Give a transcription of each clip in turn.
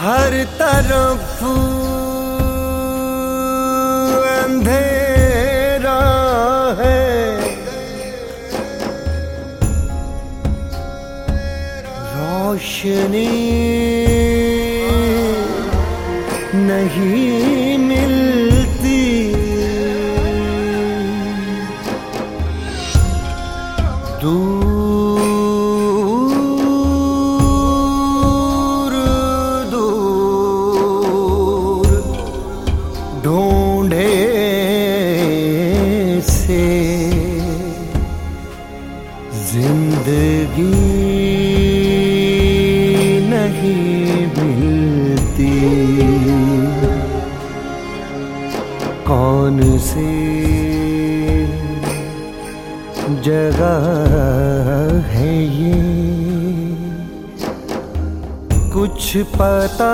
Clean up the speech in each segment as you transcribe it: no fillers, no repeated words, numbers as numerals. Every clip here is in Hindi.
हर तरफ अंधेरा है, रोशनी नहीं मिलती। दूर दूर ढूंढे से जिंदगी नहीं मिलती। कौन सी जगह है ये, कुछ पता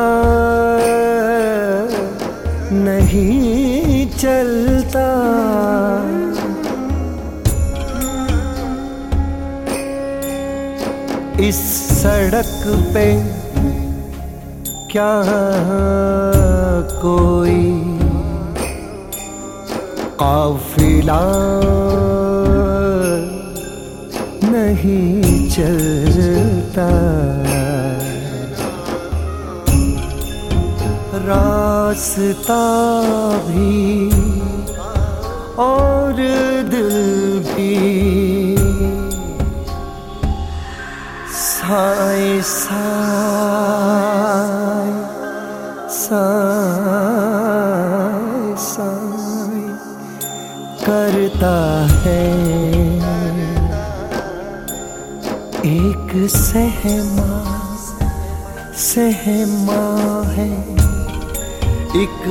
नहीं चलता। इस सड़क पे क्या कोई काफिला नहीं चलता। रास्ता भी और दिल भी साए साए साए साए करता है। एक सहमा सहमा है, एक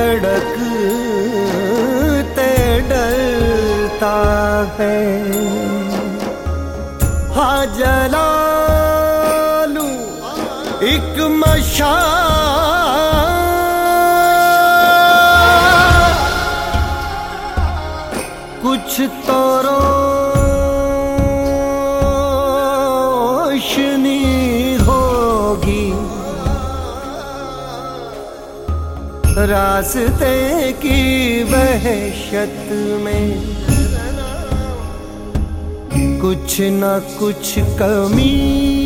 धड़कते डरता है। हाँ जला लूं एक मशाल, कुछ तो रोशनी होगी। रास्ते की वहशत में कुछ न कुछ कमी